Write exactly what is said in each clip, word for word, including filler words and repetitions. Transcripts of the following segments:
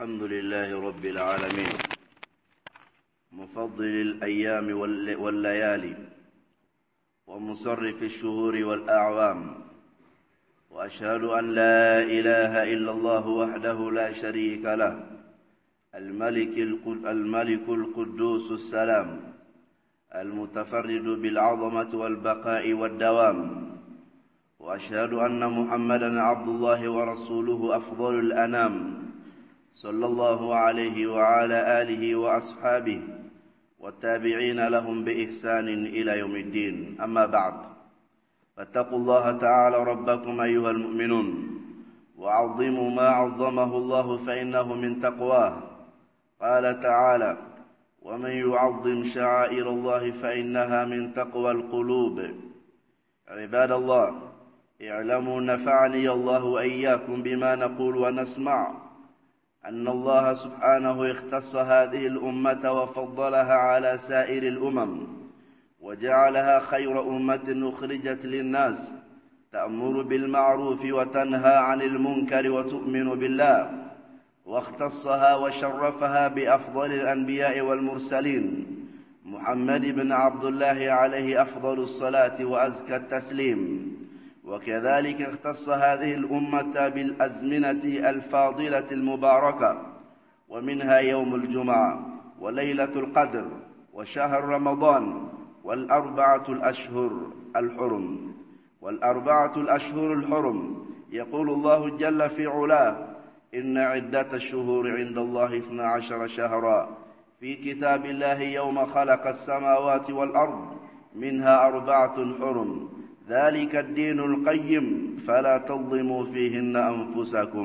الحمد لله رب العالمين مفضل الأيام والليالي ومصرف الشهور والأعوام، وأشهد أن لا إله إلا الله وحده لا شريك له الملك الملك القدوس السلام المتفرد بالعظمة والبقاء والدوام، وأشهد أن محمدًا عبد الله ورسوله أفضل الأنام صلى الله عليه وعلى آله وأصحابه والتابعين لهم بإحسان إلى يوم الدين. أما بعد، فاتقوا الله تعالى ربكم أيها المؤمنون، وعظموا ما عظمه الله فإنه من تقواه. قال تعالى: ومن يعظم شعائر الله فإنها من تقوى القلوب. عباد الله، اعلموا نفعني الله وإياكم بما نقول ونسمع أن الله سبحانه اختص هذه الأمة وفضلها على سائر الأمم، وجعلها خير أمة أخرجت للناس، تأمر بالمعروف وتنهى عن المنكر وتؤمن بالله، واختصها وشرفها بأفضل الأنبياء والمرسلين محمد بن عبد الله عليه أفضل الصلاة وأزكى التسليم. وكذلك اختص هذه الأمة بالأزمنة الفاضلة المباركة، ومنها يوم الجمعة وليلة القدر وشهر رمضان والأربعة الأشهر الحرم والأربعة الأشهر الحرم يقول الله جل في علاه: إن عدة الشهور عند الله اثنا عشر شهرا في كتاب الله يوم خلق السماوات والأرض منها أربعة حرم ذلك الدين القيم فلا تظلموا فيهن أنفسكم.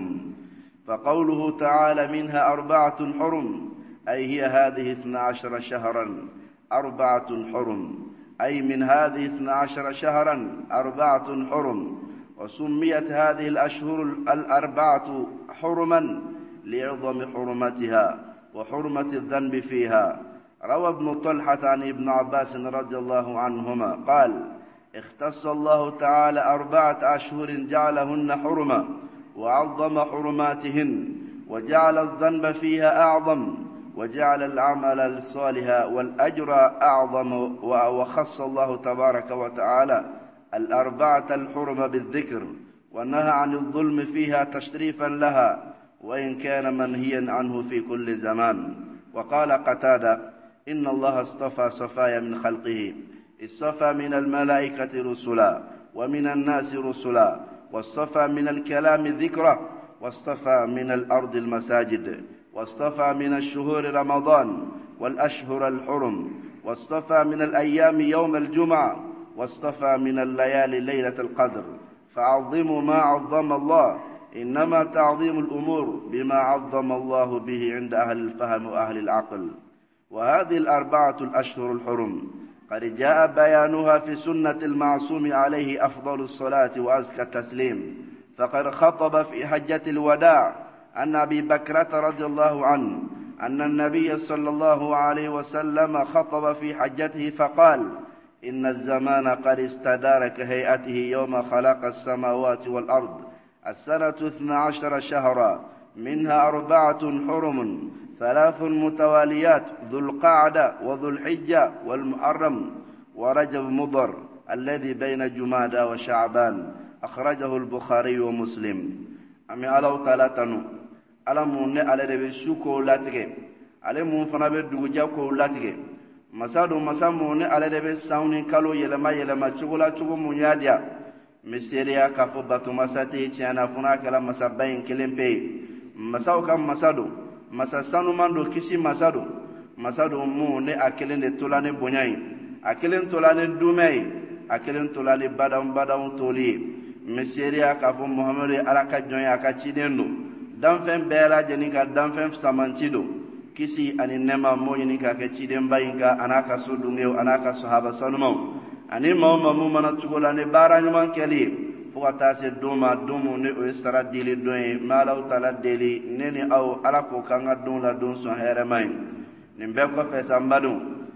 فقوله تعالى منها أربعة حرم أي هي هذه اثنا عشر شهرا أربعة حرم، أي من هذه اثنا عشر شهرا أربعة حرم. وسميت هذه الأشهر الأربعة حرما لعظم حرمتها وحرمة الذنب فيها. روى ابن طلحة عن ابن عباس رضي الله عنهما قال: اختص الله تعالى أربعة أشهر جعلهن حرما وعظم حرماتهن، وجعل الذنب فيها أعظم، وجعل العمل الصالح والأجر أعظم. وخص الله تبارك وتعالى الأربعة الحرم بالذكر، ونهى عن الظلم فيها تشريفا لها، وإن كان منهيا عنه في كل زمان. وقال قتادة: إن الله اصطفى صفايا من خلقه، اصطفى من الملائكة رسلا ومن الناس رسلا، واصطفى من الكلام ذكرا، واصطفى من الأرض المساجد، واصطفى من الشهور رمضان والأشهر الحرم، واصطفى من الأيام يوم الجمعة، واصطفى من الليالي ليلة القدر. فعظموا ما عظم الله، إنما تعظيم الأمور بما عظم الله به عند أهل الفهم وأهل العقل. وهذه الأربعة الأشهر الحرم قد جاء بيانها في سنة المعصوم عليه أفضل الصلاة وأزكى التسليم، فقد خطب في حجة الوداع عن أبي بكرة رضي الله عنه أن النبي صلى الله عليه وسلم خطب في حجته فقال: إن الزمان قد استدار كهيئته يوم خلق السماوات والأرض، السنة اثنا عشر شهرا منها أربعة حرم ثلاث متواليات: ذو القعدة وذو الحجة والمحرم ورجب مضر الذي بين جمادى وشعبان. أخرجه البخاري ومسلم. أمي الله تعالى تنو ألمون على ربسوكو لاتك ألمون فنبدو جاكو لاتك مسادو مسامون على ربساوني كالو يلما يلما تشغلا تشغو منياديا مسيريا كفو باتو مساتي تيانا فناك لما سبين كلمبي مساو كم مسادو masa sanu mando kisi masado masado mu ne akelen de tolane bonyai akelen tolane dumei akelen tolane badam badam toli meseria ka fo muhammad alaka jonya ka chidendo danfen bela jenika danfen samantido kisi ani nema mo yinika ka chiden bayinka anaka sudungeo anaka sahaba sanumo ani mawma mu mana tugolane baranyman keli fukata se duma dumu ne o sara dili doy malaw tala deli neni aw alako kanga dun la dun so here may nimbe ko fe sambadu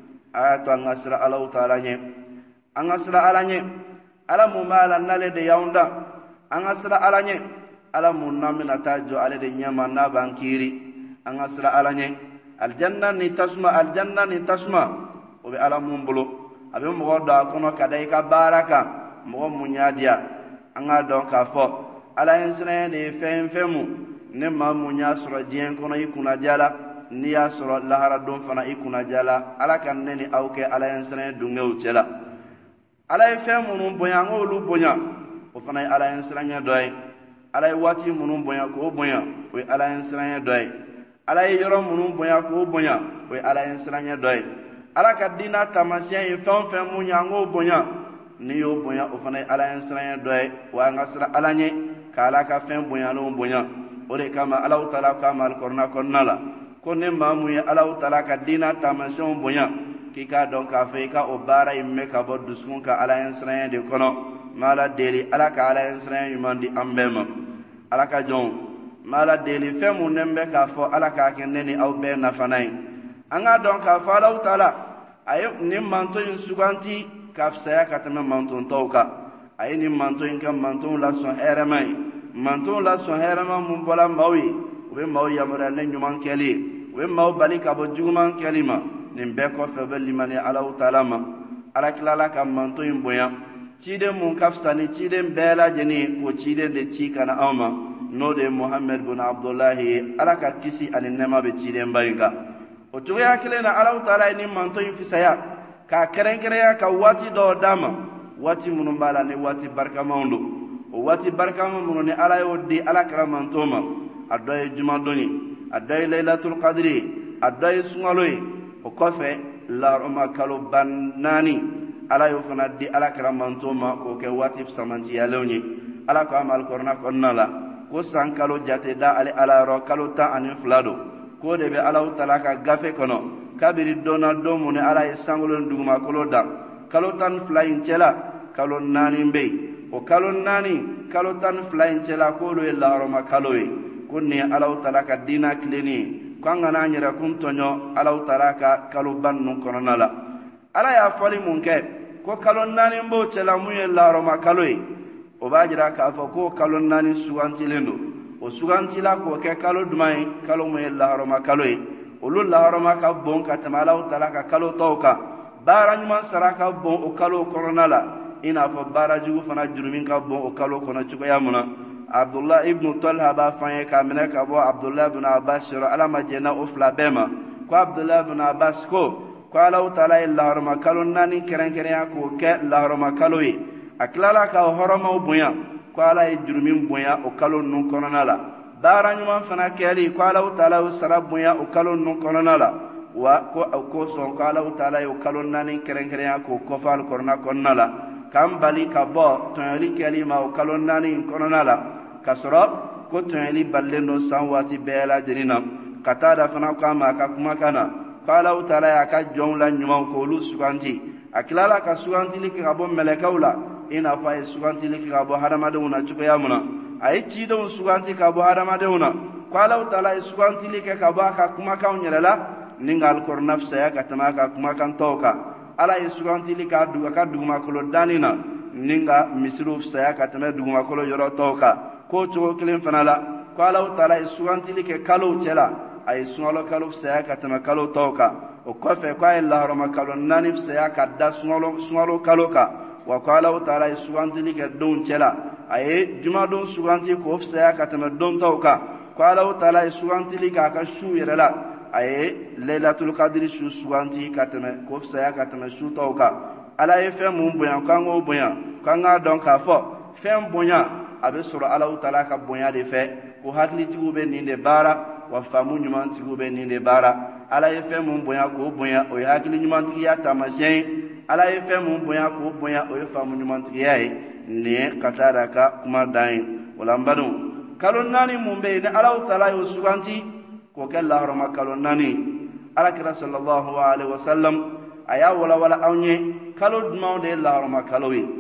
ato ngasra alaw tala nye angasra alanye ala mu mala nale de yaunda angasra alanye ala munna mina tajo ale de nyama na bankiri anga sira alanye aljanna ni tasma aljanna ni tasma o be ala mun bolo abe mo do kono kadai ka baraka mo munya dia anga don ka fo ala ensre de fem femu ne ma munya sura dien kono ikuna jala ni ya sura lahara don fana ikuna jala ala kan ne ni awke ala ensre dungew cela ala femu nun bonya ngolu bonya o fana ala ensre nya doy ala wati munun bonya ko bonya o ala ensre nya doy ala yoro munun bonya ko bonya o ala ensre nya doy ala ka dina tamasien fam fam munya ngo bonya ni yo bonya o fana ala ensre doy wa ngasra ala nye kala ka fam bonya no bonya o de kama ala taala kama al korna konnala konne mamu ya ala taala ka dina tamasien bonya ki ka don ka fe ka o bara imme ka bo dusun ka ala ensre de kono mala deli ala ka ala ensre yumandi ambema ala ka jon mala deli fam nembe ka fo ala ka kenni aw be na fanai anga don ka fa ala taala ayo ni manto yin suganti kafsaya katama manto tawka ayi ni manto yin kan manto la son heremai manto la son herema mun bola mawi we mawi yamara ne nyuman keli we maw bali ka bo juguman kelima nin be ko fe beli mani ala taala ma ala kilala ka manto yin boya cide mun kafsani cide bela jeni ko cide de ci kana awma no de muhammad bin abdullah ala ka kisi anin nema be cide mbayga o tuya kilena ala taala ni manto yin fisaya ka kerenkereya ka wati do dama wati munun bala ni wati barka maundo o wati barka munun ni ala yodi ala karamantoma adoy juma doni adoy laylatul qadri adoy sungaloy o kofe la roma kalo banani ala yo fana di ala karamantoma ko ke wati samanti yalewni ala ko amal korna konnala ko sankalo jate da ale ala ro kalo ta anin flado ko de be ala taala ka gafe kono kabiri dona domu ne ala ye sangolon duguma kalo da kalo tan flying cela kalo nani be o kalo nani kalo tan flying cela ko lo e laroma kalo e kunni ala taala ka dina kleni kwanga na nyira kun tonyo ala taala ka kalo bannu kononala ala ya fali munke ko kalo nani mbo cela mu e laroma kalo e o bajira ka fo ko kalo nani suwanti lendo o suwanti la ko ke kalo dumai kalo mu e laroma kalo e olu laharama ka bon ka tɛmɛ Alahu taala ka kalo tɔw kan baara ɲuman sara ka bon o kalo kɔnɔna la i n'a fɔ baara jugu fana jurumin ka bon o kalo kɔnɔ cogoya mun na Abdullah ibn Talha b'a fɔ an ye k'a minɛ ka bɔ Abdullah ibn Abbas yɔrɔ Ala ma jɛnna o fila bɛɛ ma ko Abdullah ibn Abbas ko ko Alahu taala ye laharama kalo naani kɛrɛnkɛrɛnya k'o kɛ laharama kalo ye a tilala ka hɔrɔmaw bonya ko Ala ye jurumin bonya o kalo ninnu kɔnɔna la baara ɲuman fana kɛli ko Alahu taala ye sara bonya o kalo ninnu kɔnɔna la wa ko ko sɔn ko Alahu taala ye o kalo naani kɛrɛnkɛrɛnya k'o kɔfɛ alikɔrɔna kɔnɔna la k'an bali ka bɔ tɔɲɔli kɛli ma o kalo naani kɔnɔna la ka sɔrɔ ko tɔɲɔli balilen don san waati bɛɛ lajɛlen na ka taa da fana ko a ma a ka kumakan na ko Alahu taala y'a ka jɔnw la ɲumanw k'olu suganti a tilala ka sugantili kɛ ka bɔ mɛlɛkɛw la i n'a fɔ a ye sugantili kɛ ka bɔ hadamadenw na cogoya mun na a ye cidenw suganti ka bɔ hadamadenw na ko Alahu taala ye sugantili kɛ ka bɔ a ka kumakanw yɛrɛ la ni ka alikɔrɔna fisaya ka tɛmɛ a ka kumakan tɔw kan Ala ye sugantili k'a dugu a ka dugumakolo danni na ni ka misiriw fisaya ka tɛmɛ dugumakolo yɔrɔ tɔw kan k'o cogo kelen fana la ko Alahu taala ye sugantili kɛ kalow cɛ la a ye sunkalo kalo fisaya ka tɛmɛ kalo tɔw kan o kɔfɛ ko a ye laharama kalo naani fisaya ka da sunkalo sunkalo kalo kan wa ko Alahu taala ye sugantili kɛ donw cɛ la a ye jumadon suganti k'o fisaya ka tɛmɛ don tɔw kan ko Alahu taala ye sugantili k'a ka su yɛrɛ la a ye laylatul qadri su suganti ka tɛmɛ k'o fisaya ka tɛmɛ su tɔw kan Ala ye fɛn mun bonya k'an k'o bonya k'an k'a dɔn k'a fɔ fɛn bonya a bɛ sɔrɔ Alahu taala ka bonya de fɛ ko hakilitigiw bɛ nin de baara wa faamu ɲumantigiw bɛ nin de baara Ala ye fɛn mun bonya k'o bonya o ye hakili ɲumantigiya taamasiyɛn ye Ala ye fɛn mun bonya k'o bonya o ye faamu ɲumantigiya ye nin ye ka taa da ka kuma dan ye o la n badenw kalo naani mun bɛ yen ni Alahu taala y'o suganti k'o kɛ laharama kalo naani Alakira sallallahu alaihi wa sallam a y'a walawala anw ye kalo dumanw de ye laharama kalo ye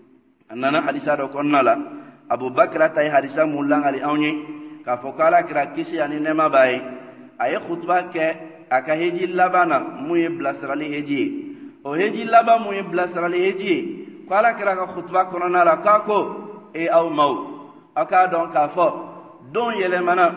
a nana hadisa dɔ kɔnɔna la Abubakar ta ye hadisa mun langali anw ye k'a fɔ ko Alakira kisi ani nɛɛma b'a ye a ye khutba kɛ a ka heji laban na mun ye bilasirali heji ye o heji laban mun ye bilasirali heji ye ko Alakira ka khutba kɔnɔna la k'a ko e aw maw aw k'a dɔn k'a fɔ don yɛlɛmana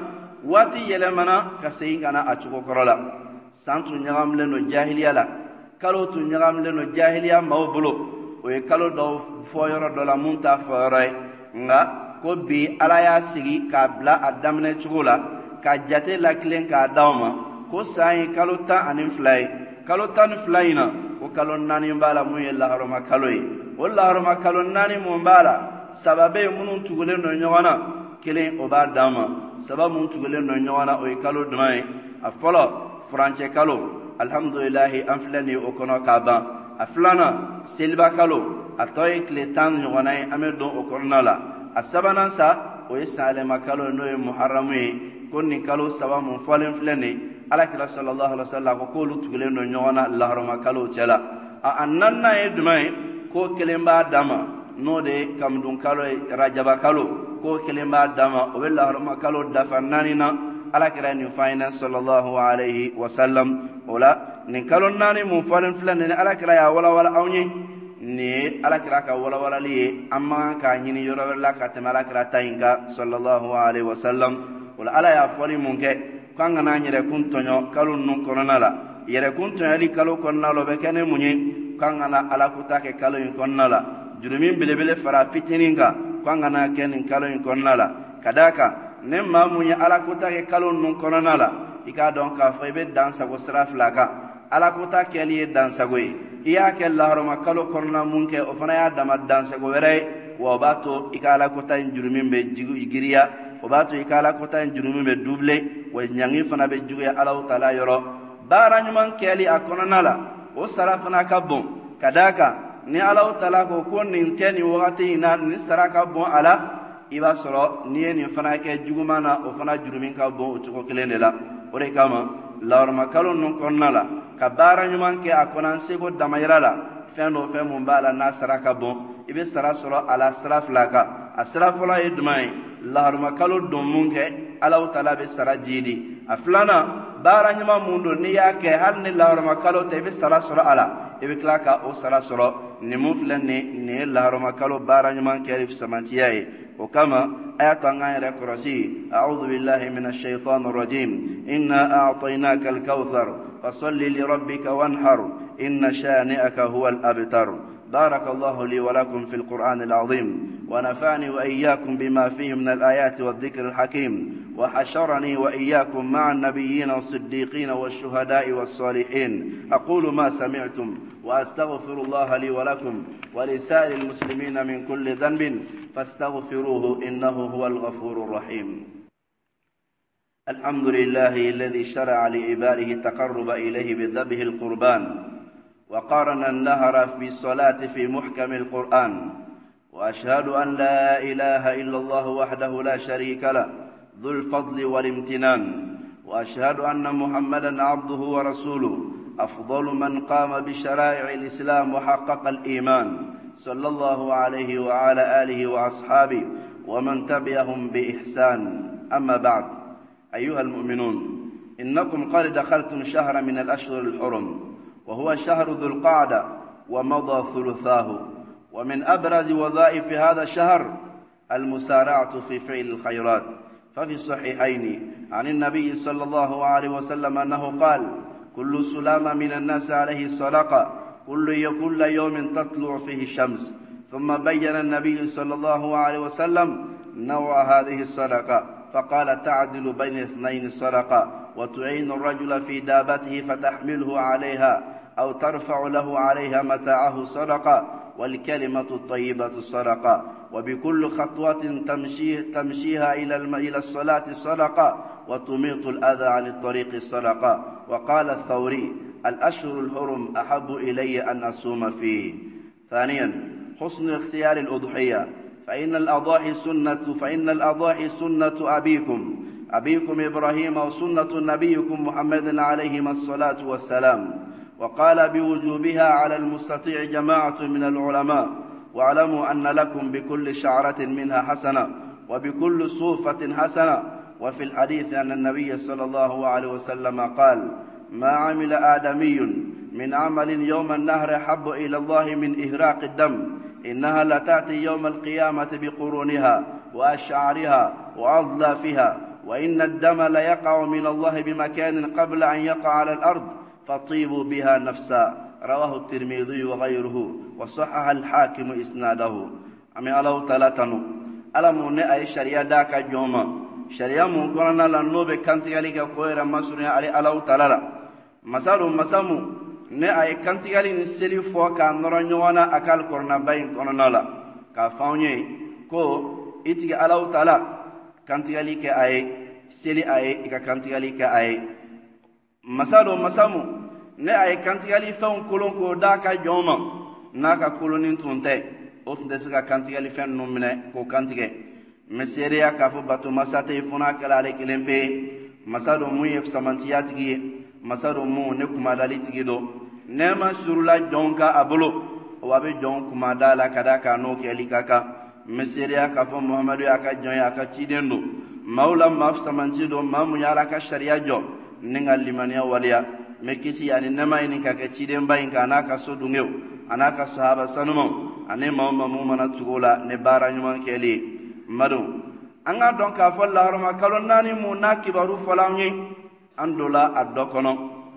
wati yelemana kaseyin kana achugo korola santu nyagamle no jahiliya la kalo tu nyagamle no jahiliya mawbulo o ye kalo do foyoro do la munta foyoro nga ko bi ala ya sigi ka bla adamne chugula ka jate la klen ka dawma ko sai kalo ta anin flay kalo tan flayna ko kalo nani mbala mu yella haroma kalo yi walla haroma kalo nani mu mbala sababe munun tugule no nyona kelen o ba dama sababu mun tugule no nyona o kalo dumai afolo franche kalo alhamdulillah anflani o kono kaba aflana silba kalo atoy kletan nyona amedo o kornala asabana sa o salama kalo no muharramu konni kalo sababu mun folen flani ala kila sallallahu alaihi wasallam ko lu tugule no nyona lahrama kalo cela annanna e dumai ko kelemba dama no de kamdun kalo rajaba kalo ko kelemba dama o be lahrama kalo dafannanina ala kila ni fayna sallallahu alaihi wasallam ola ni kalo nani mun folen flani ala kila ya wala wala awni ni ala kila ka wala wala li amma ka hini yoro la ka tamala kila tayinka sallallahu alaihi wasallam wala ala ya fori munke kanga na nyere kuntonyo kalu nun kononala yere kuntonyo li kalu kononalo be kene munye kanga na ala kutake kalu yin kononala jurumin bilebele fara fitininga kanga na kenin kalu yin kononala kadaka ne mamunye ala kutake kalu nun kononala ika don ka fa be dansa go sraflaka ala kutake li dansa go iya ke lahroma kalu konona munke o fana ya dama dansa go were wa bato ika ala kutake jurumin be jigu igiriya o bato ikala kota en jurumu be double wa nyangi fana be juge Allah taala yoro bara nyuman keli akonana la o sara fana ka bon kadaka ni Allah taala ko ko nin keni wakati ina ni sara ka bon ala iba soro ni ni fana ke jugumana o fana jurumin ka bon o tuko kelende la o re kama lawr makalon non konnala ka bara nyuman ke akonan sego damayra la fendo fe mun bala na sara ka bon ibe sara soro ala sara flaka asra fala edmai laharuma kalo don munke Allah taala be sara jidi aflana bara nyuma mundo ni yake hal ni laharuma kalo te be sara sura ala e be klaka o sara sura ni muflani ni laharuma kalo bara nyuma kerif samantiyae o kama ayata ngayra kurasi a'udhu billahi minash shaitanir rajim inna a'tainaka al-kautsar fasalli li rabbika wanhar inna shani'aka huwal abtar بارك الله لي ولكم في القرآن العظيم ونفعني وإياكم بما فيه من الآيات والذكر الحكيم وحشرني وإياكم مع النبيين والصديقين والشهداء والصالحين أقول ما سمعتم وأستغفر الله لي ولكم ولسائر المسلمين من كل ذنب فاستغفروه إنه هو الغفور الرحيم الحمد لله الذي شرع لعباده التقرب إليه بذبح القربان وقارن النهر في الصلاة في محكم القرآن وأشهد أن لا إله إلا الله وحده لا شريك له ذو الفضل والامتنان وأشهد أن محمدا عبده ورسوله أفضل من قام بشرائع الإسلام وحقق الإيمان صلى الله عليه وعلى آله وأصحابه ومن تبعهم بإحسان أما بعد أيها المؤمنون إنكم قد دخلتم شهر من الأشهر الحرم وهو شهر ذو القعدة ومضى ثلثاه ومن أبرز وظائف هذا الشهر المسارعة في فعل الخيرات ففي الصحيحين عن النبي صلى الله عليه وسلم أنه قال كل سلامة من الناس عليه الصدقة كل كل يوم تطلع فيه الشمس ثم بين النبي صلى الله عليه وسلم نوع هذه الصدقة فقال تعدل بين اثنين الصدقة وتعين الرجل في دابته فتحمله عليها أو ترفع له عليها متاعه صدقة والكلمة الطيبة صدقة وبكل خطوة تمشي تمشيها إلى إلى الصلاة صدقة وتميط الأذى عن الطريق صدقة وقال الثوري الأشهر الحرم أحب إلي أن أصوم فيه. ثانيا حسن اختيار الأضحية فإن الأضاحي سنة فإن الأضاحي سنة أبيكم أبيكم إبراهيم وسنة نبيكم محمد عليهما الصلاة والسلام وقال بوجوبها على المستطيع جماعة من العلماء واعلموا أن لكم بكل شعرة منها حسنة وبكل صوفة حسنة وفي الحديث أن النبي صلى الله عليه وسلم قال ما عمل آدمي من عمل يوم النهر حب إلى الله من إهراق الدم إنها لتأتي يوم القيامة بقرونها وأشعارها وأظلافها وإن الدم ليقع من الله بمكان قبل أن يقع على الأرض فطيبوا بها نفسا رواه الترمذي وغيره وصحح الحاكم إسناده أمي الله تعالى تنو ألم نأي شريعة داك جوما شريعة مكونا لنوب كنتيالي كوير مسرنا علي الله تعالى مسالو مسامو نأي كنتيالي نسلي فوكا نرنيوانا أكال كورنا باين كوننا لا كفاوني كو إتيك الله تعالى كنتيالي كأي سلي أي إكا كنتيالي كأي مسالو مسامو نأي كنتيالي فون كولونكو داك جوما ناكا كولونين تونتي o tun tɛ se ka kantigɛli fɛn ninnu minɛ k'o kantigɛ mɛ seereya k'a fɔ bato masa tɛ funa kɛla ale kelen pe masa don mun ye samantiya tigi ye masa don mun ne kumadali tigi don nɛɛma surula jɔn ka a bolo wa bɛ jɔn kumada la ka da k'a n'o kɛli ka kan mɛ seereya k'a fɔ muhamadu y'a ka jɔn ye a ka ciden don maaw la maa samanti don maa mun y'a la ka sariya jɔ ni ka limaniya waleya mɛ kisi ani nɛɛma ɲini ka kɛ cidenba in kan a n'a ka so dunkew a n'a ka sahaba sanumaw ani maa ma mun mana tugu la ne baara ɲuman kɛli ye madu an ka dɔn k'a fɔ laharama kalo naani mun n'a kibaru fɔla an ye an dola a dɔ kɔnɔ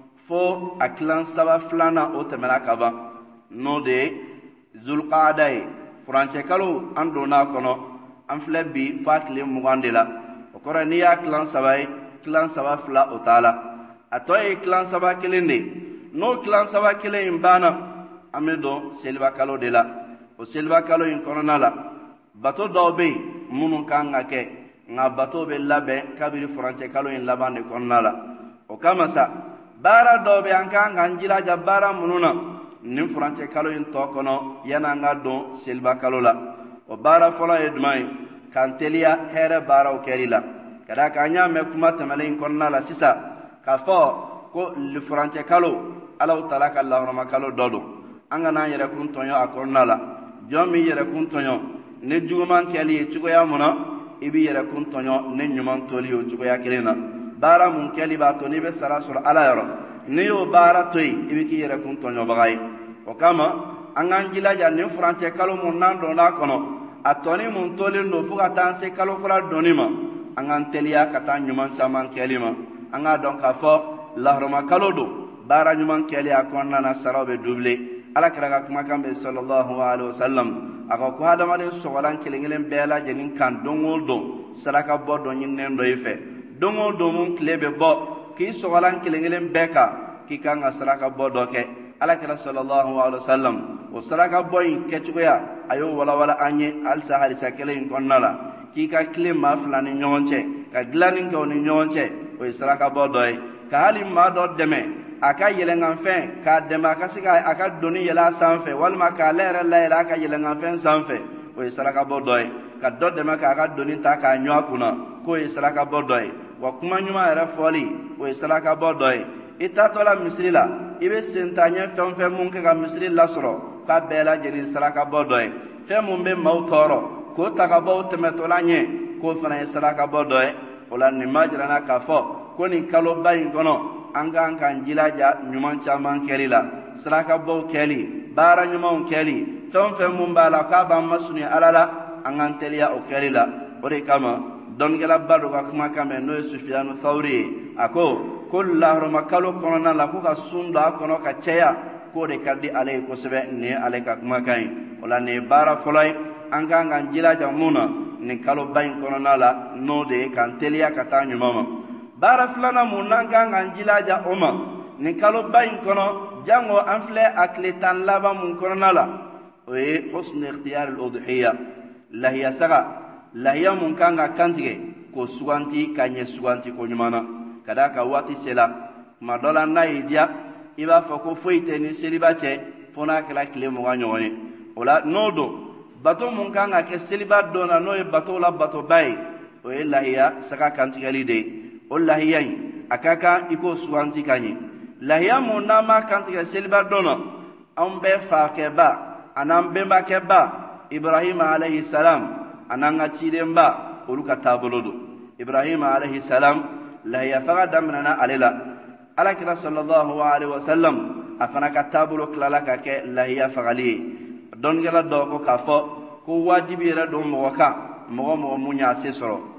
fo a kilan saba filanan o tɛmɛna ka ban n'o de ye zulqaada ye furancɛ kalo an donna a kɔnɔ an filɛ bi f'a tile mugan de la o kɔrɔ n'i y'a kilan saba ye kilan saba fila o t'a la a tɔ ye kilan saba kelen de n'o kilan saba kelen in banna an bɛ don seliba kalo de la o seliba kalo in kɔnɔna la bato dɔw bɛ yen minnu kan ka kɛ nka bato bɛ labɛn kabiri furancɛ kalo in laban de kɔnɔna la o kama sa baara dɔw bɛ an kan k'an jilaja baara minnu na nin furancɛ kalo in tɔ kɔnɔ yan'an ka don seliba kalo la o baara fɔlɔ ye jumɛn ye k'an teliya hɛrɛ baaraw kɛli la ka d'a kan an y'a mɛn kuma tɛmɛlen in kɔnɔna la sisan k'a fɔ ko furancɛ kalo Ala Taala ka lahɔrɔma kalo dɔ don an kana an yɛrɛ kun tɔɲɔ a kɔnɔna la jɔn min yɛrɛ kun tɔɲɔ ne juguman kɛli ye cogoya mun na i b'i yɛrɛ kun tɔɲɔ ne ɲuman toli o cogoya kelen na baara mun kɛli b'a to n'i bɛ sara sɔrɔ Ala yɔrɔ n'i y'o baara to yen i bɛ k'i yɛrɛ kun tɔɲɔbaga ye o kama an k'an jilaja nin furancɛ kalo mun n'an donna a kɔnɔ a tɔni mun tolen don fo ka taa se kalo kura donni ma an k'an teliya ka taa ɲuman caman kɛli ma an k'a dɔn k'a fɔ lahɔrɔma kalo don baara ɲuman kɛli a kɔnɔna na saraw bɛ double Ala kira ka kumakan bɛ sallallahu alaihi wasallam a ko ko hadamaden sɔgɔlan kelen kelen bɛɛ lajɛlen kan don o don saraka bɔ dɔ ɲininen dɔ i fɛ don o don mun tile bɛ bɔ k'i sɔgɔlan kelen kelen bɛɛ kan k'i kan ka saraka bɔ dɔ kɛ Ala kira sallallahu alaihi wasallam o saraka bɔ in kɛcogoya a y'o walawala an ye halisa halisa kelen in kɔnɔna la k'i ka tile maa fila ni ɲɔgɔn cɛ ka dilanni kɛ o ni ɲɔgɔn cɛ o ye saraka bɔ dɔ ye ka hali maa dɔ dɛmɛ a ka yɛlɛnkanfɛn k'a dɛmɛ a ka se ka a ka doni yɛlɛ a sanfɛ walima k'ale yɛrɛ layɛlɛ a ka yɛlɛnkanfɛn sanfɛ o ye saraka bɔ dɔ ye ka dɔ dɛmɛ k'a ka doni ta k'a ɲɔ a kunna k'o ye saraka bɔ dɔ ye wa kuma ɲuman yɛrɛ fɔli o ye saraka bɔ dɔ ye i taatɔ la misiri la i bɛ sentaɲɛ fɛn fɛn mun kɛ ka misiri lasɔrɔ k'a bɛɛ lajɛlen saraka bɔ dɔ ye fɛn mun bɛ maaw tɔɔrɔ k'o ta ka bɔ o tɛmɛtɔla ɲɛ k'o fana ye saraka bɔ dɔ ye o la nin ma jira n na k'a fɔ ko nin kaloba in kɔnɔ an k'an k'an jilaja ɲuman caman kɛli la saraka bɔw kɛli baara ɲumanw kɛli fɛn fɛn mun b'a la k'a b'an masuni Ala la an k'an teliya o kɛli la o de kama dɔnnikɛlaba dɔ ka kumakan mɛn n'o ye Sufiyanu Thawri ye a ko ko lahɔrɔma kalo kɔnɔna la ko ka sun don a kɔnɔ ka caya k'o de ka di ale ye kosɛbɛ nin ye ale ka kumakan ye o la nin ye baara fɔlɔ ye an k'an k'an jilaja mun na nin kaloba in kɔnɔna la n'o de ye k'an teliya ka taa ɲuman ma baara filanan mun n'an kan k'an jilaja o ma nin kaloba in kɔnɔ jango an filɛ a tile tan laban mun kɔnɔna la o ye husnu ikhtiyar al-udhiya lahiya saga lahiya mun kan ka kantigɛ k'o suganti ka ɲɛ suganti ko ɲuman na ka d'a kan waati sela tuma dɔ la n'a y'i diya i b'a fɔ ko foyi tɛ ni seliba cɛ fo n'a kɛra tile mugan ɲɔgɔn ye o la n'o don bato mun kan ka kɛ seliba don na n'o ye bato la batoba ye o ye lahiya saga kantigɛli de ye o lahiya in a ka kan i k'o suganti ka ɲɛ lahiya mun n'an m'a kantigɛ seliba don na anw bɛɛ fakɛba a n'an bɛnbakɛba Ibrahima alayhi salam a n'an ka cidenba olu ka taabolo don Ibrahima alayhi salam lahiya faga daminɛna ale la Alakira sallallahu alaihi wasallam a fana ka taabolo tilala ka kɛ lahiya fagali ye dɔnnikɛla dɔw ko k'a fɔ ko wajibi yɛrɛ don mɔgɔ kan mɔgɔ mɔgɔ mun y'a se sɔrɔ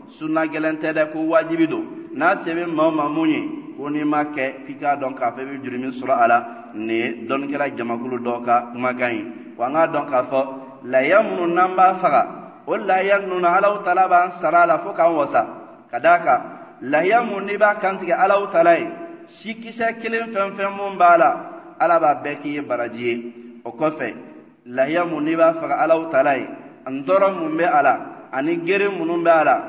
sunna gelente de ko wajibi do na sebe mama munyi ko ni make kika don ka fe bi jurimi sura ala ne don kala jamakulu doka magani wa nga don ka fo la yamnu namba faga wala yanuna ala talaba sarala fo kan wasa kadaka la yamun ni ba kantige ala talai shikisa kilen fem fem mun bala ala ba beki baraji o kofe la yamun ni ba faga ala talai andoro mun be ala ani gere mun be ala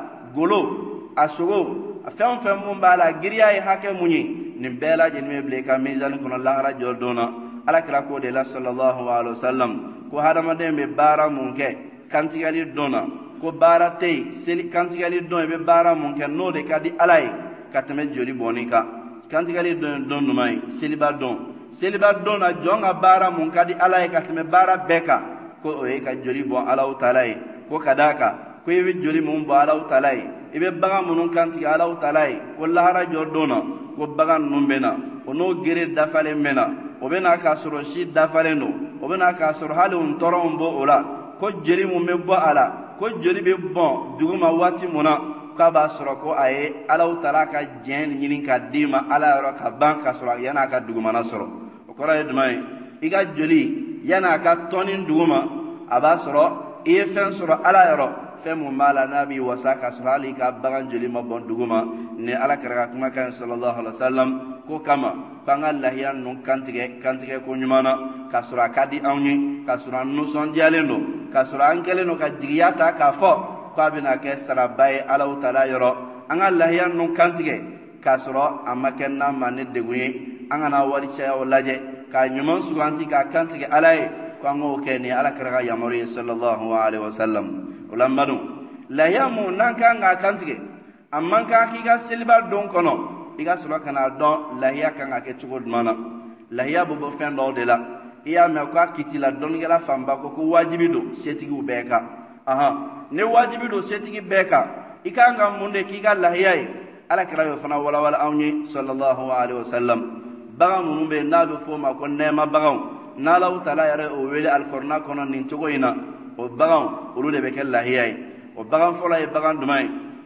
golo asugo fem fem mun bala giriya yi hake munyi ni bela jinme ble ka mizan kono lahara jordona ala kala ko de la sallallahu alaihi wasallam ko hadama de be bara munke kantigali dona ko bara tey seli kantigali don be bara munke no de kadi alay katame joli bonika kantigali don don no mai seliba don seliba don a jonga bara mun kadi alay katame bara beka ko o e ka joli bon ala talay ko kadaka ko e joli mun bo ala talay ibe baga munun kanti ala talay ko lahara jordona ko baga numbena ono gere dafale mena obena ka soro shi dafale no obena ka soro halun torombo ola ko jeri mun me bo ala ko jeri be bon duguma wati muna ka ba soro ko aye ala tala ka jen nyinin ka dima ala ro ka ban ka soro yana ka duguma na soro o ko ra edmai iga joli yana ka tonin duguma aba soro e fen soro ala ro femu mala nabi wasaka surali ka bagan joli ma bon duguma ne ala kara kuma kan sallallahu alaihi wasallam ko kama bangal lahiyan nun kantige kantige ko nyumana ka sura kadi awni ka sura nuson jalendo ka sura ankeleno ka jigiyata ka fo ko abina ke sarabai ala taala yoro anga lahiyan nun kantige ka sura amakenna manne deguye anga na wari chaya walaje ka nyuman suganti ka kantige alai ko ngo ke ni ala kara yamuri sallallahu alaihi wasallam ulambanu la yamu nanka nga kantige amma ka ki ga silba don kono iga sura kana don la ya kan ake tugo mana la ya bobo fen do de la iya me ko akiti la don gela famba ko ko wajibi do setigi ubeka aha ne wajibi do setigi beka ikanga munde ki ga la ya ala kira yo fana wala wala awni sallallahu alaihi wasallam baga mun be na do fo ma ko nema baga na law taala yare o wele alqur'ana kono nin tugo ina o bagan olu de be ke lahiyai o bagan fola e bagan dumai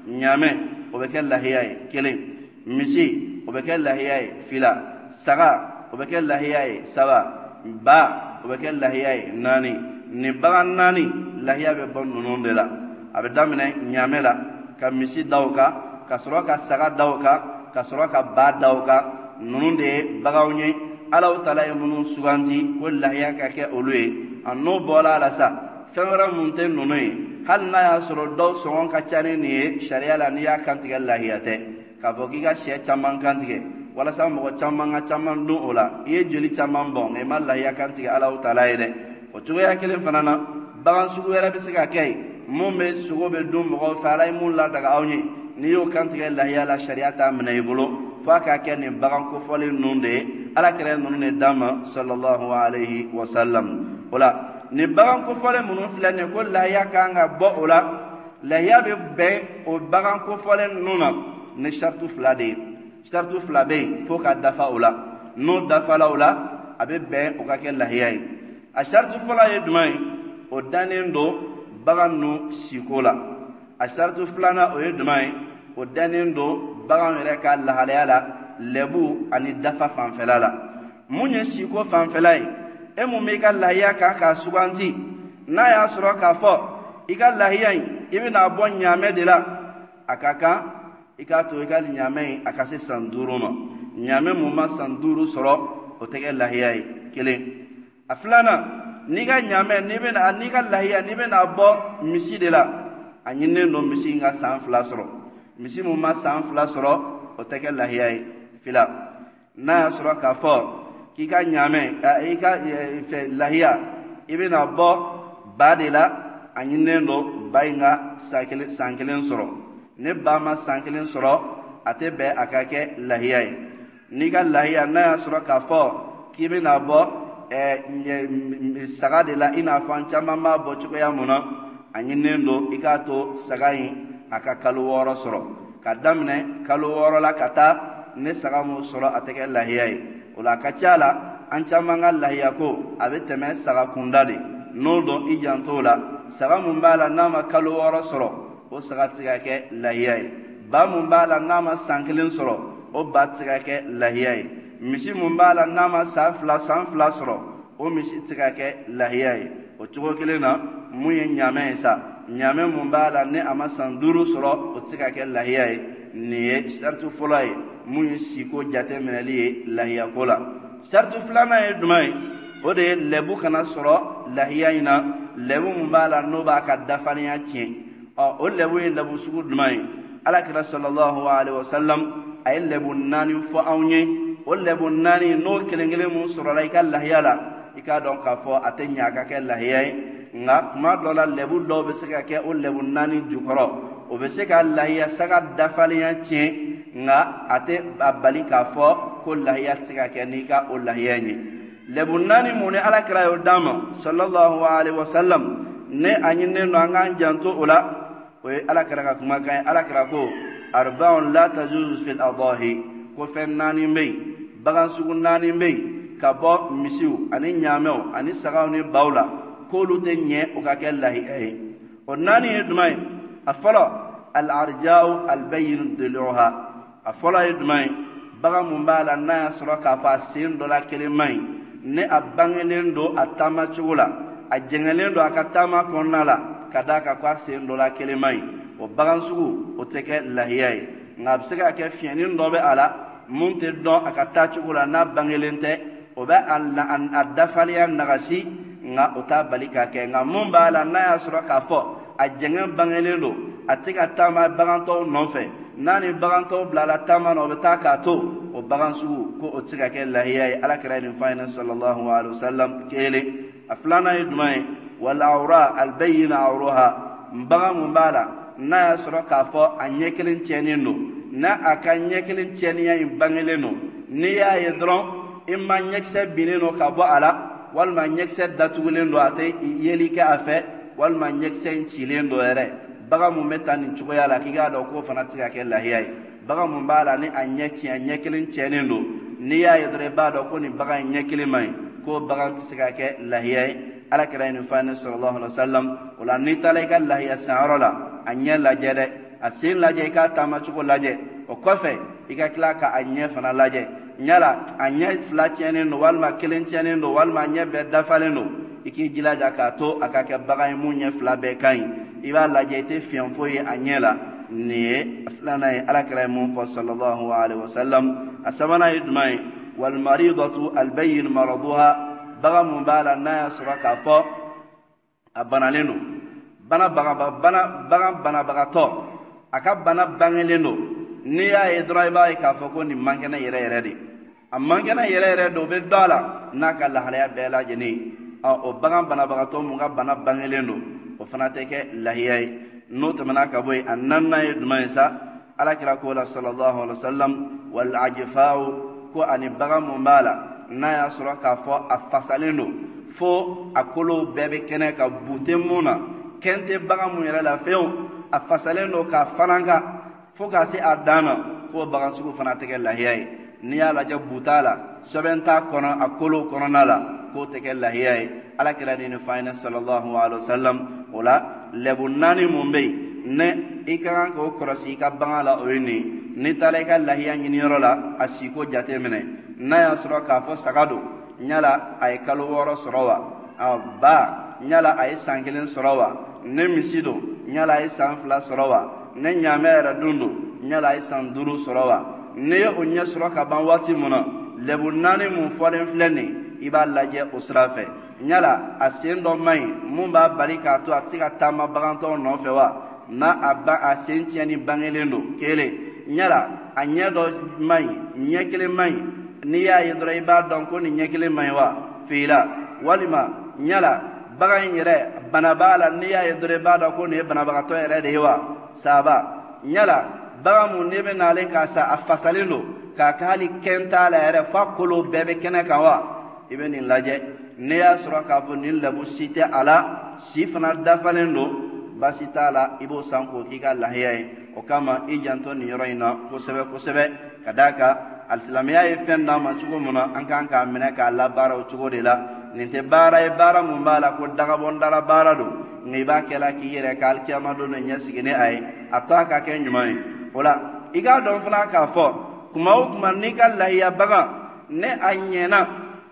nyame o be ke lahiyai kelen misi o be ke lahiyai fila saga o be ke lahiyai saba ba o be ke lahiyai nani ni bagan nani lahiya be bon nonon de la abe damine nyame la ka misi dawka ka soro ka saga dawka ka soro ka ba dawka nonon de bagawni alaw taala e munun suganti ko lahiya ka ke oluye anno bola la sa fenra munte nonoy hal na ya soro do songon ka chane ni sharia la ni ya kantige lahiyate ka bogi ga she chaman kantige wala sa mo chaman ga chaman do ola ye joli chaman bon e mal lahiya kantige ala taala ide o tugo ya kelen fanana bagan sugu wera be siga kay mombe sugo be dum mo faray mun la daga awni ni yo kantige lahiya la sharia ta mena ibulu fa ka ken ni bagan ko fole nunde ala kere nunne dama sallallahu alaihi wasallam wala ni bagan ko fole munun filane ko la ya kanga bo ola la ya be be o bagan ko fole nuna ni shartu flade shartu flabe fo ka dafa ola no dafa la ola abe be o ka ke la hayai a shartu fala ye dumai o danendo bagan no sikola a shartu flana o ye dumai o danendo bagan re ka la halala lebu ani dafa fanfelala munye siko fanfelai e mu me ka lahiya ka ka suganti na ya soro ka fo ika lahiya ibina bon nyame de la akaka ika to ika nyame akase sanduru no nyame mu ma sanduru soro o tege lahiya kele aflana niga nyame ni bena niga lahiya ni bena bo misi de la anyine no misi nga sanfla soro misi mu ma sanfla soro o tege lahiya fila na ya soro ka fo kika nyame ika fe lahiya ibina bo badila anyinendo bayinga sakele sankelen soro ne bama sankelen soro ate be akake lahiya niga lahiya na soro ka fo kibina bo e sagadila ina fancha mama bo chuko ya muna anyinendo ikato sagayi aka kaluworo soro kadamne kaluworo la kata ne sagamu soro ateke lahiya ola kachala ancamanga lahiya ko abe teme saga kundade no do ijantola saga mumbala nama kalu woro soro o saga tɛ se ka kɛ lahiya ye. Ba mun b'a la n'a ma san kelen sɔrɔ o ba tɛ se ka kɛ lahiya ye. Misi mun b'a la n'a ma san fila san fila sɔrɔ o misi tɛ se ka kɛ lahiya ye. O cogo kelen na mun ye ɲaamɛ ye sa, ɲaamɛ mun b'a la ni a ma san duuru sɔrɔ o tɛ se ka kɛ lahiya ye. Nin ye sariti fɔlɔ ye mun ye siko jate minɛli ye lahiya ko la. Sariti filanan ye jumɛn ye? O de ye lɛbu kana sɔrɔ lahiya in na, lɛbu mun b'a la n'o b'a ka dafalenya tiɲɛ. Ɔ o lɛbu ye lɛbu sugu jumɛn ye? Alakira sallallahu alaihi wasallam a ye lɛbu naani fɔ anw ye. O lɛbu naani n'o kelen kelen mun sɔrɔla i ka lahiya la, i k'a dɔn k'a fɔ a tɛ ɲɛ a ka kɛ lahiya ye. Nka kuma dɔ la lɛbu dɔw bɛ se ka kɛ o lɛbu naani jukɔrɔ, o bɛ se ka lahiya saga dafalenya tiɲɛ, nka a tɛ a bali k'a fɔ ko lahiya tɛ se ka kɛ n'i ka o lahiya ye. Lɛbu naani mun ni Alakira y'o d'a ma sallallahu alaihi wasallam, ne a ɲininen don an k'an janto o la. O ye Alakira ka kumakan ye. Alakira ko arba'un la tajuzu fil adahi, ko fɛn naani bɛ yen, bagan sugu naani bɛ yen ka bɔ misiw ani ɲaamɛw ani sagaw ni baw la, k'olu tɛ ɲɛ o ka kɛ lahiya ye. O naani ye jumɛn ye? A fɔlɔ al-arja'u al-bayyin diluha. A fɔlɔ ye jumɛn ye? Bagan mun b'a la n'a y'a sɔrɔ k'a fɔ a sen dɔ la kelen man ɲi, ni a bangelen don a taama cogo la, a jɛngɛlen don a ka taama kɔnɔna la ka d'a kan ko a sen dɔ la kelen man ɲi, o bagan sugu o tɛ kɛ lahiya ye. Nka a bɛ se ka kɛ fiɲɛnin dɔ bɛ a la mun tɛ dɔn a ka taa cogo la, n'a bangelen tɛ o bɛ a dafaliya nagasi, nka o t'a bali k'a kɛ. Nka mun b'a la n'a y'a sɔrɔ k'a fɔ a jɛngɛ bangelen don, a tɛ ka taama bagantɔw nɔfɛ, n'a ni bagantɔw bilala taama na o bɛ taa k'a to, o bagan sugu ko o tɛ se ka kɛ lahiya ye. Alakira ye nin fɔ an ye sallallahu alaihi wasallam. Kelen. A filanan ye jumɛn ye? wal awra al bayyina awruha. Bagan mun b'a la n'a y'a sɔrɔ k'a fɔ a ɲɛ kelen tiɲɛnen don, n'a a ka ɲɛ kelen tiɲɛniya in bangelen don, n'i y'a ye dɔrɔn i ma ɲɛkisɛ binnen don ka bɔ a la, walima ɲɛkisɛ datugulen don a tɛ yeli kɛ a fɛ, walima ɲɛkisɛ in cilen don yɛrɛ, bagan mun bɛ taa nin cogoya la k'i k'a dɔn k'o fana tɛ se ka kɛ lahiya ye. Bagan mun b'a la ni a ɲɛ tiɲɛ ɲɛ kelen tiɲɛnen don, n'i y'a ye dɔrɔn i b'a dɔn ko nin bagan in ɲɛ kelen man ɲi, k'o bagan tɛ se ka kɛ lahiya ye. Alakira ye nin fɔ an ye sallallahu alaihi wasallam. O la n'i taara i ka lahiya sanyɔrɔ la, a ɲɛ lajɛ dɛ, a sen lajɛ, i k'a taama cogo lajɛ, o kɔfɛ i ka tila ka a ɲɛ fana lajɛ. Yala a ɲɛ fila tiɲɛnen don walima kelen tiɲɛnen don walima a ɲɛ bɛɛ dafalen don, i k'i jilaja k'a to a ka kɛ bagan ye mun ɲɛ fila bɛɛ ka ɲi. I b'a lajɛ i tɛ fiɲɛ foyi ye a ɲɛ la. Nin ye filanan ye. Alakira ye mun fɔ sallallahu alaihi wasallam. A sabanan ye jumɛn ye? wal maridatu al bayyin maraduha. Bagan mun b'a la n'a y'a sɔrɔ k'a fɔ a banalen don, bana bagan banabagatɔ a ka bana bangelen don, n'i y'a ye dɔrɔn i b'a ye k'a fɔ ko nin man kɛnɛ yɛrɛ yɛrɛ de. A man kɛnɛ yɛrɛ yɛrɛ de, o bɛ dɔ a la n'a ka lahalaya bɛɛ lajɛlen ye. O bagan banabagatɔ mun ka bana bangelen don, o fana tɛ kɛ lahiya ye. N'o tɛmɛna ka bɔ yen, a naaninan ye jumɛn ye sa? Alakira ko la sallallahu alaihi wasallam. wal ajfa'u, ko ani bagan mun b'a la n'a y'a sɔrɔ k'a fɔ a fasalen don fo a kolow bɛɛ bɛ kɛnɛ ka bute mun na, kɛn tɛ bagan mun yɛrɛ la fewu, a fasalen don k'a faranka fo k'a se a dan na, k'o bagan sugu fana tɛ kɛ lahiya ye. N'i y'a lajɛ buta la, sɛbɛn t'a kɔnɔ a kolow kɔnɔna la, k'o tɛ kɛ lahiya ye. Alakira ni nin fɔ an ye sallallahu alaihi wasallam. O la lɛbu naani mun bɛ yen ne i ka kan k'o kɔlɔsi i ka bagan la, o ye nin. N'i taara i ka lahiya ɲiniyɔrɔ la, a siko jate minɛ. N'a y'a sɔrɔ k'a fɔ saga don, ɲala a ye kalo wɔɔrɔ sɔrɔ wa? Ba, ɲala a ye san kelen sɔrɔ wa? Ne misi don, ɲala a ye san fila sɔrɔ wa? Ne ɲaamɛ yɛrɛ dun don, ɲala a ye san duuru sɔrɔ wa? N'i ye o ɲɛ sɔrɔ ka ban waati mun na, lɛbu naani mun fɔlen filɛ nin, i b'a lajɛ o sira fɛ. Ɲala a sen dɔ man ɲi mun b'a bali k'a to a tɛ se ka taama bagantɔw nɔfɛ wa? N'a a ba a sen tiɲɛni bangelen don, kelen. Ɲala a ɲɛ dɔ man ɲi, ɲɛ kelen man ɲi, n'i y'a ye dɔrɔn i b'a dɔn ko nin ɲɛ kelen man ɲi wa? Fila. Walima ɲala bagan in yɛrɛ bana b'a la, n'i y'a ye dɔrɔn i b'a dɔn ko nin ye banabagatɔ yɛrɛ de ye wa? Saba. Ɲala bagan mun n'i bɛ nalen k'a sa a fasalen don k'a kɛ hali kɛn t'a la yɛrɛ f'a kolo bɛɛ bɛ kɛnɛ kan wa? I bɛ nin lajɛ. N'i y'a sɔrɔ k'a fɔ nin lɛbu si tɛ a la, si fana dafalen don, basi t'a la, i b'o san k'o k'i ka lahiya ye. O kama i janto nin yɔrɔ in na kosɛbɛ kosɛbɛ, ka d'a kan alisilamɛya ye fɛn d'an ma cogo mun na an kan k'a minɛ k'a labaara o cogo de la. ninte bara e bara mun bala ko daga bondara bara do ngi ba kala ki yere kal kiyama do no nyasigine ay ataka ke nyumay wala iga don fana ka fo kuma o kuma ni kala ya baga ne anyena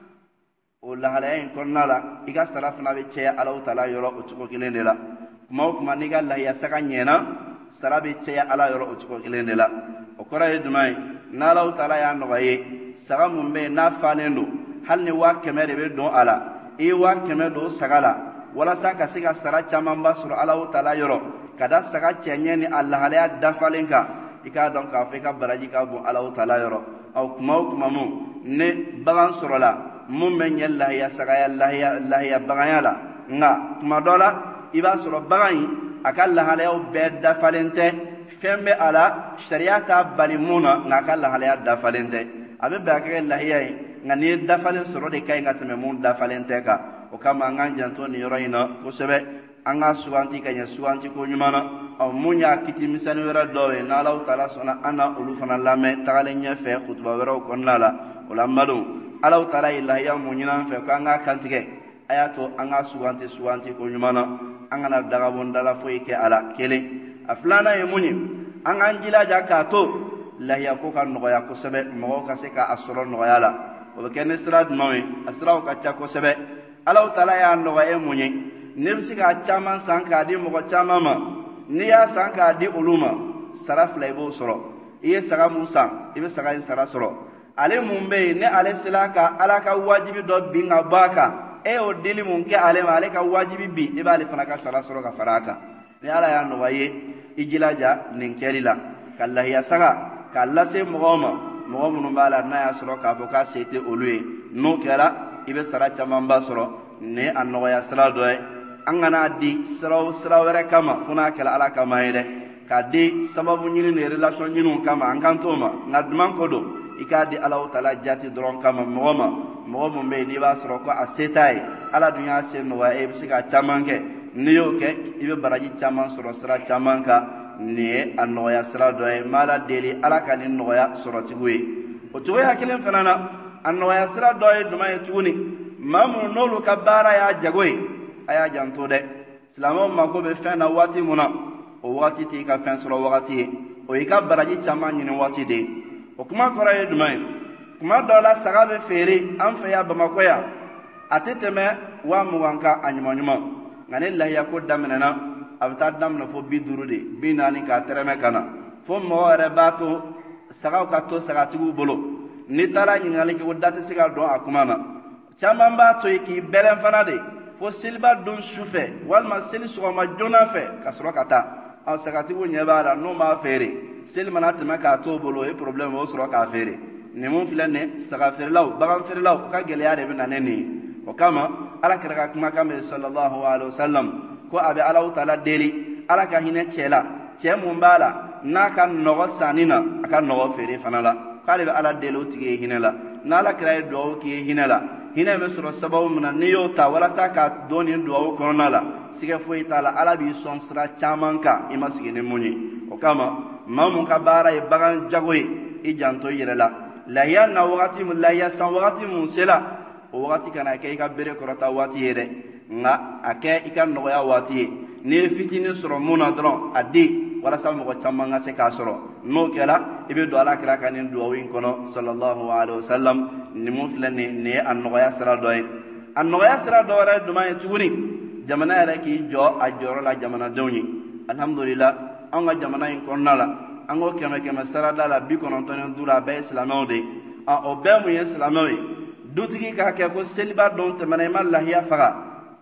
wala halayen konnala iga sarafna be che ala taala yoro utuko kilende la kuma o kuma ni kala ya saka nyena sarabe che ala yoro utuko kilende la o kora yedumay na la taala ya no gaye saga mumbe na falendo halni wa kemere be don ala e wa kemedo sagala wala saka siga sara chaman basur ala taala yoro kada saga chenye ni allah halaya dafalenka ika don ka fe ka baraji ka bo ala taala yoro aw kuma kuma mu ne bagan sorola mum men yalla ya saga ya allah ya allah ya bagayala nga kuma dola iba soro bagan akalla halaya be dafalente fembe ala shariata balimuna nga akalla halaya dafalente abe ba ka allah ya ngani dafalen soro de kay ngatame mun dafalente ka o kama ngan janto ni yoroina ko sebe anga suwanti kanya suwanti ko nyumana aw munya kiti misani wera dowe na law taala sona ana ulu fana lame tagale nya fe khutba wera ko nala wala malu alaw taala illahi ya munyina fe ko anga kantige ayato anga suwanti suwanti ko nyumana anga na daga bondala fo ike ala kele aflana ye munyi anga njila jaka to lahiya ko kan noya ko sebe mo ka se ka asoro noya la o ke ne strad noy asra ka cha ko sebe alaw taala ya noya e munyi nebsi ka chaman sanka di mo chama ma ni ya sanka di uluma saraf laibo soro iye saga musa ibe saga in sara soro ale mumbe ne ale silaka alaka wajibi do binga baka e o dili mun ke ale ma ale ka wajibi bi ibe ale fana ka sara soro ka faraka ni ala ya no waye ijilaja nin kelila kallahi ya saga kalla se mogoma mogom bala na ya soro ka boka sete olue no kera ibe sara chaman ba soro ne anno ya sara do angana di siraw siraw wɛrɛ kama funa kala ala kama yɛrɛ ka di sababu ɲini ni relation ɲinu kama an kan to ma nka duman ko do i k'a di ala taala jati dɔrɔn kama mɔgɔ ma mɔgɔ mun bɛ yen n'i b'a sɔrɔ ko a se t'a ye ala dun y'a se nɔgɔya e bɛ se ka caman kɛ n'i y'o kɛ i bɛ baraji caman sɔrɔ sira caman kan nin ye a nɔgɔya sira dɔ ye n b'a la deli ala ka nin nɔgɔya sɔrɔtigiw ye o cogoya kelen fana na a nɔgɔya sira dɔ ye jumɛn ye tuguni maa minnu n'olu ka baara y'a jago ye aya janto de silamo mako be fen na wati muna o wati ti ka fen soro wati o ika baraji chama nyini wati de o kuma kora ye dumai kuma dola saga be fere an fe ya bamako ya ateteme wa muwanka anyumanyuma ngane lahiya ko damena abta damna fo biduru de binani ka tereme kana fo mo re bato saga ka to saga tigu bolo ni tala nyingali ki wadati siga do akumana chama mbato iki belen fana de fo silba don sufe walma seli sogoma jona fe kasro kata aw sagatigo nyebala no ma fere sel manat ma ka to bolo e problem o sro ka fere ne mun filane saga fere law bagan fere law ka gele yare be naneni o kama ala kira kuma kama sallallahu alaihi wasallam ko abe ala taala deli ala ka hine chela che mun bala na ka nogo sanina aka nogo fere fanala kale be ala delo tige hinela na ala kira do ki hinela hina be soro sababu mina ni yo ta wala saka doni duwa ko nala sige foi tala ala bi son sra chamanka ima sige ne munyi o kama mamun ka bara e bagan jagoy i janto yirela la ya na wagati mun la ya san wagati mun sela o wagati kana ke ka bere korota wati yede nga ake ika no ya wati ni fitini soro muna dron adi wala sa mo chamanga se ka soro no kela ibe do ala kira kanin duwa win kono sallallahu alaihi wasallam ni mun filane ne annoya sira doy annoya sira do ra duma e tuguni jamana yara ki jo a joro la jamana dawni alhamdulillah an ga jamana in konnala an go kema kema sira dala bi kono tonen dura be islamo de a o be mu islamo e dutigi ka ke ko seliba don te manay mallahiya faga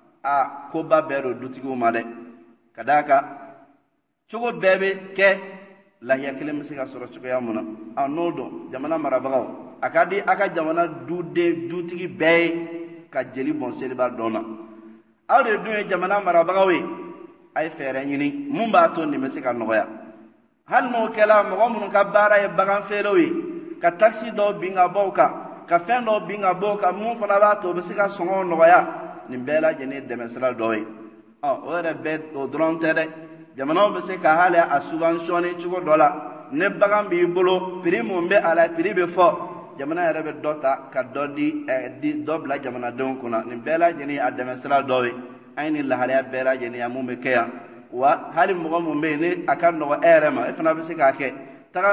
a ko ba be do dutigi ma de kadaka cogo bebe ke lahiya kelen misika soro cogo ya muna a nodo jamana marabagaw akadi aka jamana dude dutigi be ka jeli bon seliba dona awde duye jamana marabagaw ay fere nyini mun ba to ni misika noya hal no kala mo mun ka bara e bagan fere wi ka taxi do binga boka ka fen do binga boka mun fana ba to misika songo noya ni bela jeni demesra doy ah o re be do drontere jamana be se ka hala a subventionné chugo dola ne bagan bi bolo prix mon be ala prix be fo jamana yɛrɛ bɛ dɔ ta ka dɔ di di dɔ bila jamanadenw kunna nin bɛɛ lajɛlen a dɛmɛ sira dɔ ye an ye nin lahalaya bɛɛ lajɛlen a mun bɛ kɛ yan wa hali mɔgɔ mun bɛ yen ni a ka nɔgɔ e yɛrɛ ma e fana bɛ se k'a kɛ taga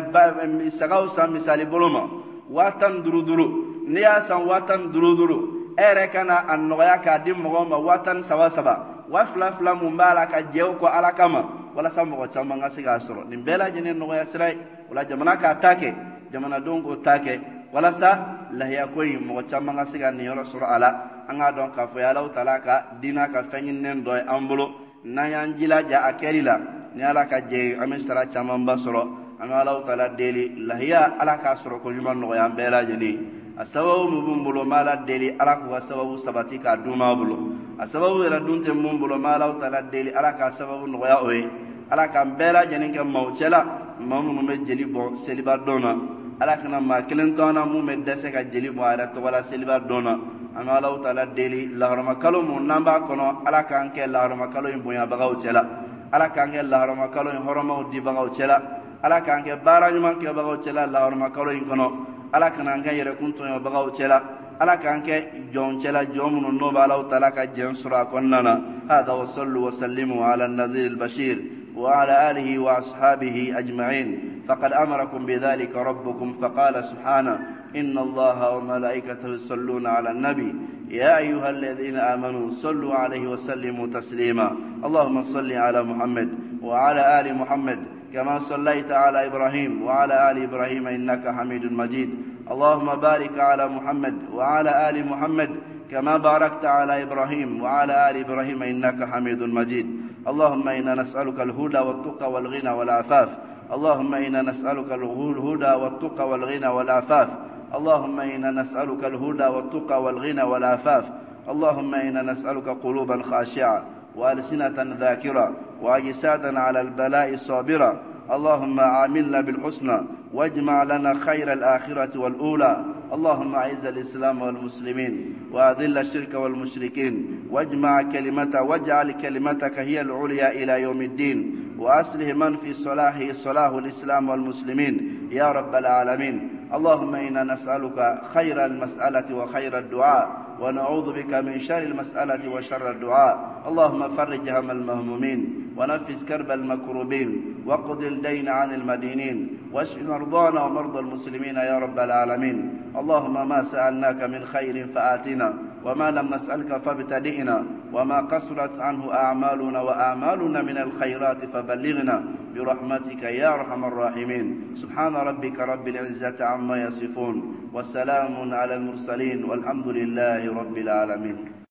sagaw san misali bolo ma waa tan duuru duuru n'i y'a san waa tan duuru duuru e yɛrɛ ka na a nɔgɔya k'a di mɔgɔw ma waa tan saba saba waa fila fila mun b'a la ka jɛw kɔ ala kama walasa mɔgɔ caman ka se k'a sɔrɔ nin bɛɛ lajɛlen nɔgɔya sira ye wala jamana k'a ta kɛ jamanadenw k'o ta kɛ walasa lahiya ko in mɔgɔ caman ka se ka nin yɔrɔ sɔrɔ a la an k'a dɔn k'a fɔ Alahu Taala ka diinɛ ka fɛn ɲininen dɔ ye an bolo n'an y'an jilaja a kɛli la ni Ala ka jɛ ye an bɛ sara camanba sɔrɔ an ka Alahu Taala deli lahiya Ala k'a sɔrɔ ko ɲuman nɔgɔya an bɛɛ lajɛlen a sababu min b'u bolo n b'a la deli Ala k'u ka sababu sabati k'a d'u ma bolo a sababu yɛrɛ dun tɛ mun bolo n b'a Alahu Taala deli Ala k'a sababu nɔgɔya o ye Ala k'an bɛɛ lajɛlen kɛ maaw cɛla maa minnu bɛ jeli bɔ seliba don na Ala kana maa kelen to an na mun bɛ dɛsɛ ka jeli bɔ a yɛrɛ tɔgɔ la seliba don na an bɛ Alahu Taala deli laharama kalo mun n'an b'a kɔnɔ Ala k'an kɛ laharama kalo in bonyabagaw cɛla Ala k'an kɛ laharama kalo in hɔrɔmaw dibagaw cɛla Ala k'an kɛ baara ɲuman kɛbagaw cɛla laharama kalo in kɔnɔ Ala kana an kɛ yɛrɛkun tɔɲɔbagaw cɛla Ala k'an kɛ jɔn cɛla jɔn minnu n'o bɛ Alahu Taala ka jɛn sɔrɔ a kɔnɔna na hada wa sallu wa sallimu ala an-nadhir al-bashir وعلى آله وأصحابه أجمعين فقد أمركم بذلك ربكم فقال سبحانه إن الله وملائكته يصلون على النبي يا أيها الذين آمنوا صلوا عليه وسلموا تسليما اللهم صل على محمد وعلى آل محمد كما صليت على إبراهيم وعلى آل إبراهيم إنك حميد مجيد اللهم بارك على محمد وعلى آل محمد كما باركت على إبراهيم وعلى آل إبراهيم إنك حميد مجيد اللهم إنا نسألك الهدى والتقى والغنى والعفاف اللهم إنا نسألك الهدى والتقى والغنى والعفاف اللهم إنا نسألك الهدى والتقى والغنى والعفاف اللهم إنا نسألك قلوبا خاشعة وألسنة ذاكرة وأجسادا على البلاء صابرة اللهم عاملنا بالحسنى واجمع لنا خير الآخرة والأولى اللهم أعز الإسلام والمسلمين وأذل الشرك والمشركين واجمع كلمته واجعل كلمتك هي العليا إلى يوم الدين وأصلح من في صلاحه صلاح الإسلام والمسلمين يا رب العالمين اللهم إنا نسألك خير المسألة وخير الدعاء ونعوذ بك من شر المسألة وشر الدعاء اللهم فرج هم المهمومين ونفس كرب المكروبين وقض الدين عن المدينين واشف مرضانا ومرضى المسلمين يا رب العالمين اللهم ما سألناك من خير فآتنا وما لم نسألك فابتدئنا وما قصرت عنه أعمالنا وأعمالنا من الخيرات فبلغنا برحمتك يا أرحم الراحمين سبحان ربك رب العزة عما يصفون والسلام على المرسلين والحمد لله رب العالمين.